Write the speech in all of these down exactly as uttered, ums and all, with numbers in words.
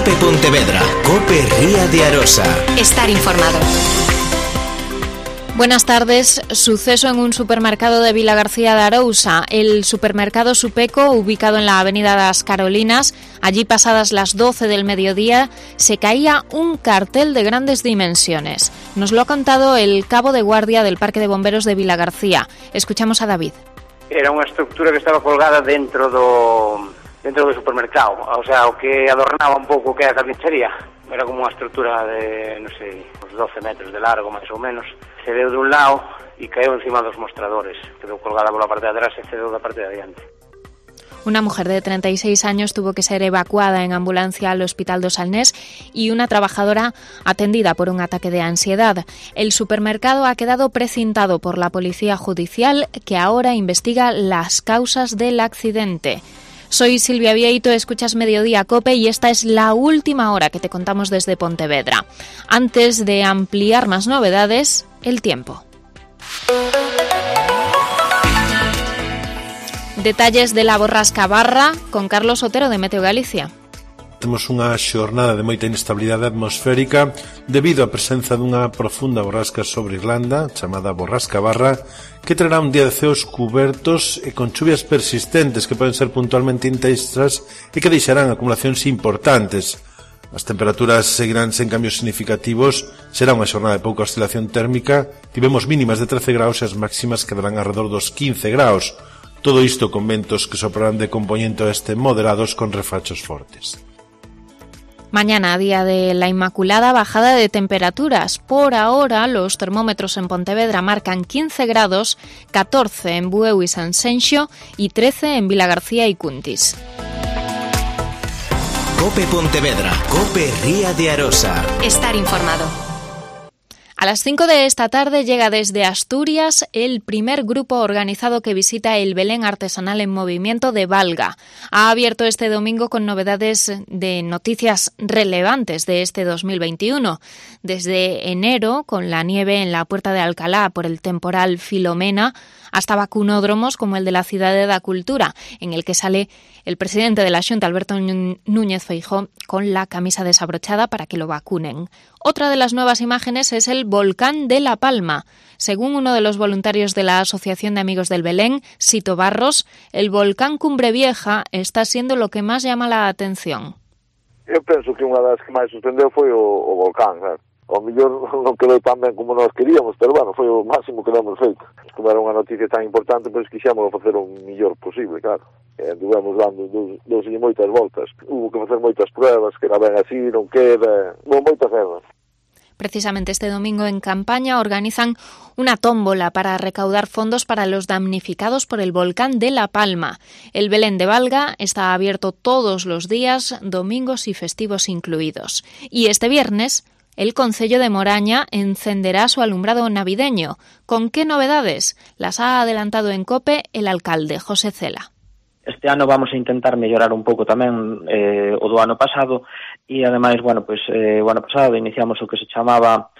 Cope Pontevedra, Cope Ría de Arosa. Estar informado. Buenas tardes. Suceso en un supermercado de Vilagarcía de Arousa. El supermercado Supeco, ubicado en la avenida das Carolinas, allí pasadas las doce del mediodía, se caía un cartel de grandes dimensiones. Nos lo ha contado el cabo de guardia del Parque de Bomberos de Vilagarcía. Escuchamos a David. Era unha estructura que estaba colgada dentro do, dentro do supermercado, o sea, o que adornaba un pouco o que é a carnicería. Era como unha estrutura de, non sei, uns doce metros de largo, máis ou menos. Cedeu dun lado e caeu encima dos mostradores. Quedou colgada pola parte de atrás e cedeu da parte de adiante. Una mujer de treinta y seis años tuvo que ser evacuada en ambulancia al Hospital do Salnés y una trabajadora atendida por un ataque de ansiedad. El supermercado ha quedado precintado por la Policía Judicial, que ahora investiga las causas del accidente. Soy Silvia Vieito, escuchas Mediodía Cope y esta es la última hora que te contamos desde Pontevedra. Antes de ampliar más novedades, el tiempo. Detalles de la borrasca Barra con Carlos Otero de Meteo Galicia. Temos unha xornada de moita inestabilidade atmosférica debido á presenza dunha profunda borrasca sobre Irlanda, chamada borrasca Barra, que traerá un día de ceos cubertos e con chuvias persistentes que poden ser puntualmente intensas e que deixarán acumulacións importantes. As temperaturas seguirán sen cambios significativos, será unha xornada de pouca oscilación térmica, tivemos mínimas de trece graus e as máximas quedarán alrededor dos quince graus. Todo isto con ventos que soprarán de componente oeste moderados con refachos fortes. Mañana, día de la Inmaculada, bajada de temperaturas. Por ahora, los termómetros en Pontevedra marcan quince grados, catorce en Bueu y Sanxenxo y trece en Vilagarcía y Cuntis. Cope Pontevedra, Cope Ría de Arosa. Estar informado. A las cinco de esta tarde llega desde Asturias el primer grupo organizado que visita el Belén Artesanal en Movimiento de Valga. Ha abierto este domingo con novedades de noticias relevantes de este dos mil veintiuno. Desde enero, con la nieve en la Puerta de Alcalá por el temporal Filomena, hasta vacunódromos como el de la Cidade da Cultura, en el que sale el presidente de la Xunta, Alberto Núñez Feijóo, con la camisa desabrochada para que lo vacunen. Otra de las nuevas imágenes es el volcán de La Palma. Según uno de los voluntarios de la Asociación de Amigos del Belén, Sito Barros, el volcán Cumbre Vieja está siendo lo que más llama la atención. Eu penso que unha das que máis sorprendeu foi o, o volcán, claro. Ao mellor non quedou tan ben como nós queríamos, pero bueno, foi o máximo que demos feito. Como era unha noticia tan importante, pois quixemos facer o mellor posible, claro. E anduvemos dando dous e moitas voltas. Hubo que facer moitas pruebas, que era ben así, non queda... Hubo moitas erras. Precisamente este domingo en Campaña organizan una tómbola para recaudar fondos para los damnificados por el volcán de La Palma. El Belén de Valga está abierto todos los días, domingos y festivos incluidos. Y este viernes, el concello de Moraña encenderá su alumbrado navideño. ¿Con qué novedades? Las ha adelantado en COPE el alcalde, José Cela. Este ano vamos a intentar mellorar un pouco tamén eh, o do ano pasado e, ademais, bueno, pois, eh, o ano pasado iniciamos o que se chamaba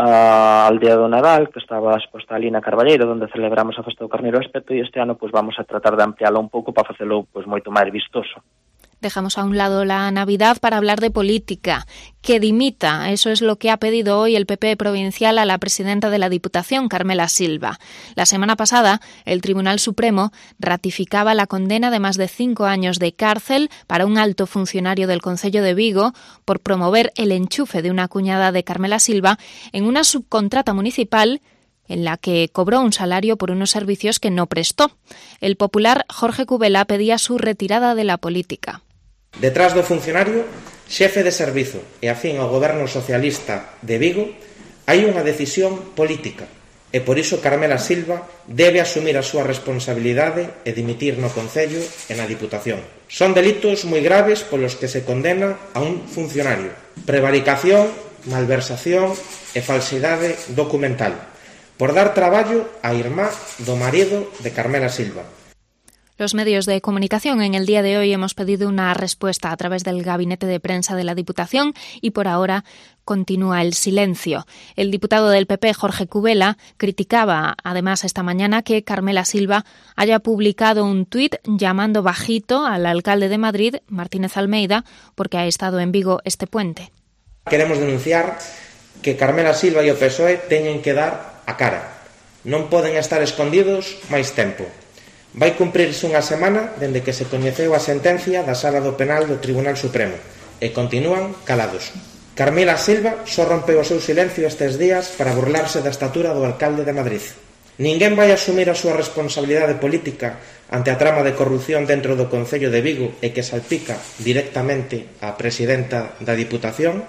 a Aldea do Nadal, que estaba exposta ali na Carballeira, onde celebramos a festa do Carneiro Espeto, e este ano pois vamos a tratar de ampliálo un pouco para facelo pois moito máis vistoso. Dejamos a un lado la Navidad para hablar de política. Que dimita, eso es lo que ha pedido hoy el P P provincial a la presidenta de la Diputación, Carmela Silva. La semana pasada, el Tribunal Supremo ratificaba la condena de más de cinco años de cárcel para un alto funcionario del Concello de Vigo por promover el enchufe de una cuñada de Carmela Silva en una subcontrata municipal en la que cobró un salario por unos servicios que no prestó. El popular Jorge Cubela pedía su retirada de la política. Detrás do funcionario, xefe de servizo e afín ao goberno socialista de Vigo, hai unha decisión política e por iso Carmela Silva debe asumir a súa responsabilidade e dimitir no Concello e na Diputación. Son delitos moi graves polos que se condena a un funcionario: prevaricación, malversación e falsidade documental, por dar traballo á irmá do marido de Carmela Silva. Los medios de comunicación en el día de hoy hemos pedido una respuesta a través del gabinete de prensa de la Diputación y por ahora continúa el silencio. El diputado del P P, Jorge Cubela, criticaba además esta mañana que Carmela Silva haya publicado un tuit llamando bajito al alcalde de Madrid, Martínez Almeida, porque ha estado en Vigo este puente. Queremos denunciar que Carmela Silva e o P S O E teñen que dar a cara. Non poden estar escondidos máis tempo. Vai cumprirse unha semana dende que se coñeceu a sentencia da Sala do Penal do Tribunal Supremo e continúan calados. Carmela Silva só rompeu o seu silencio estes días para burlarse da estatura do alcalde de Madrid. Ninguén vai asumir a súa responsabilidade política ante a trama de corrupción dentro do Concello de Vigo e que salpica directamente á presidenta da Diputación.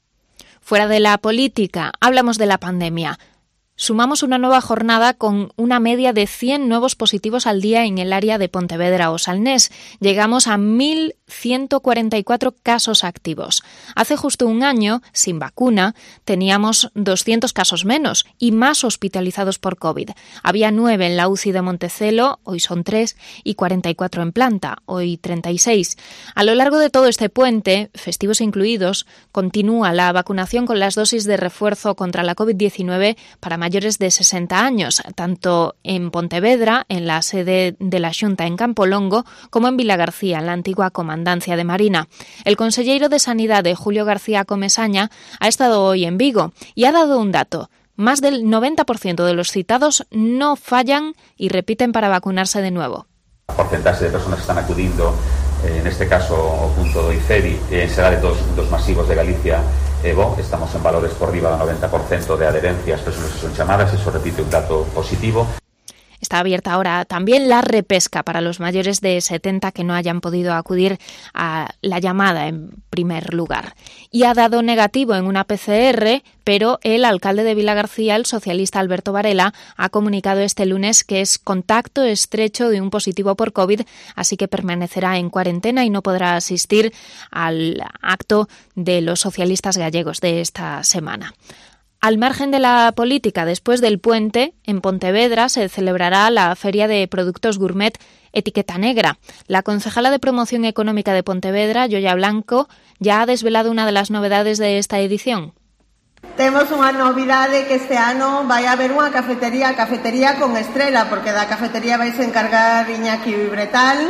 Fuera de la política, hablamos de la pandemia. Sumamos una nueva jornada con una media de cien nuevos positivos al día en el área de Pontevedra o Salnés. Llegamos a mil ciento cuarenta y cuatro casos activos. Hace justo un año, sin vacuna, teníamos doscientos casos menos y más hospitalizados por COVID. Había nueve en la U C I de Montecelo, hoy son tres, y cuarenta y cuatro en planta, hoy treinta y seis. A lo largo de todo este puente, festivos incluidos, continúa la vacunación con las dosis de refuerzo contra la COVID diecinueve para mayores mayores de sesenta años, tanto en Pontevedra, en la sede de la Xunta en Campolongo, como en Vilagarcía, en la antigua Comandancia de Marina. El conselleiro de Sanidade, Julio García Comesaña, ha estado hoy en Vigo y ha dado un dato. Más del noventa por ciento de los citados no fallan y repiten para vacunarse de nuevo. El porcentaje de personas que están acudiendo, en este caso o punto do IFEBI, en será de dos, dos masivos de Galicia, E B O, estamos en valores por riba do noventa por ciento de adherencias, personas que son chamadas, eso repite un dato positivo. Está abierta ahora también la repesca para los mayores de setenta que no hayan podido acudir a la llamada en primer lugar. Y ha dado negativo en una P C R, pero el alcalde de Vilagarcía, el socialista Alberto Varela, ha comunicado este lunes que es contacto estrecho de un positivo por COVID, así que permanecerá en cuarentena y no podrá asistir al acto de los socialistas gallegos de esta semana. Al margen de la política, después del puente, en Pontevedra se celebrará la Feria de Productos Gourmet Etiqueta Negra. La concejala de Promoción Económica de Pontevedra, Yoya Blanco, ya ha desvelado una de las novedades de esta edición. Temos unha novidade que este ano vai haber unha cafetería, cafetería con estrela, porque da cafetería vais a encargar Iñaki Bretal,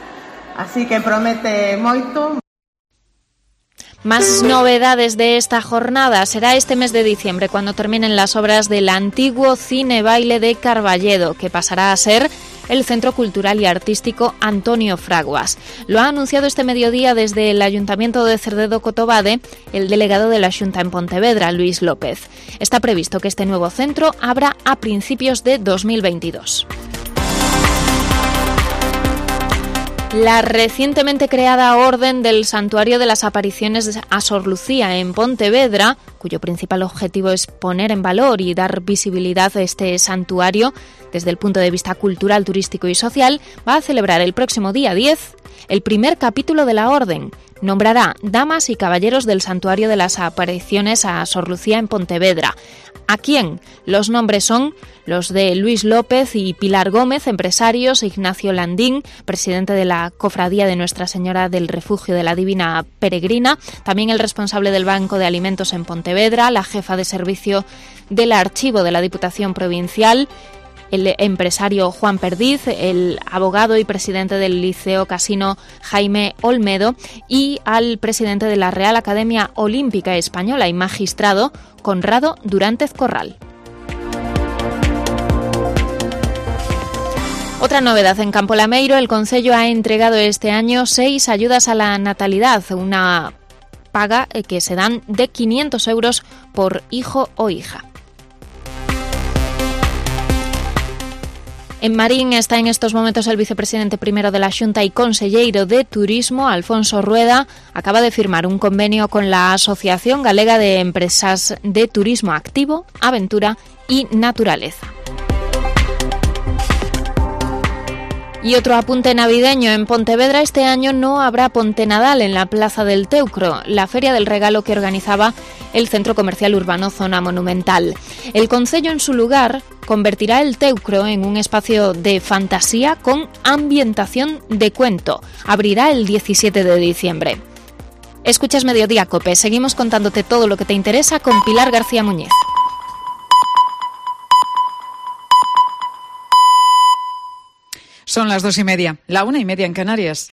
así que promete moito. Más novedades de esta jornada será este mes de diciembre, cuando terminen las obras del antiguo Cine Baile de Carballedo, que pasará a ser el Centro Cultural y Artístico Antonio Fraguas. Lo ha anunciado este mediodía desde el Ayuntamiento de Cerdedo-Cotobade el delegado de la Xunta en Pontevedra, Luis López. Está previsto que este nuevo centro abra a principios de dos mil veintidós. La recientemente creada Orden del Santuario de las Apariciones a Sor Lucía en Pontevedra, cuyo principal objetivo es poner en valor y dar visibilidad a este santuario desde el punto de vista cultural, turístico y social, va a celebrar el próximo día diez el primer capítulo de la Orden. Nombrará damas y caballeros del Santuario de las Apariciones a Sor Lucía en Pontevedra. ¿A quién? Los nombres son los de Luis López y Pilar Gómez, empresarios, Ignacio Landín, presidente de la Cofradía de Nuestra Señora del Refugio de la Divina Peregrina, también el responsable del Banco de Alimentos en Pontevedra, la jefa de servicio del Archivo de la Diputación Provincial, el empresario Juan Perdiz, el abogado y presidente del Liceo Casino Jaime Olmedo y al presidente de la Real Academia Olímpica Española y magistrado Conrado Durantez Corral. Otra novedad en Campo Lameiro, el Concello ha entregado este año seis ayudas a la natalidad, una paga que se dan de quinientos euros por hijo o hija. En Marín está en estos momentos el vicepresidente primero de la Xunta y conselleiro de Turismo, Alfonso Rueda, acaba de firmar un convenio con la Asociación Galega de Empresas de Turismo Activo, Aventura y Naturaleza. Y otro apunte navideño en Pontevedra: este año no habrá Ponte Nadal en la Plaza del Teucro, la feria del regalo que organizaba el Centro Comercial Urbano Zona Monumental. El concello, en su lugar, convertirá el Teucro en un espacio de fantasía con ambientación de cuento. Abrirá el diecisiete de diciembre. Escuchas Mediodía Cope, seguimos contándote todo lo que te interesa con Pilar García Muñiz. Son las dos y media, la una y media en Canarias.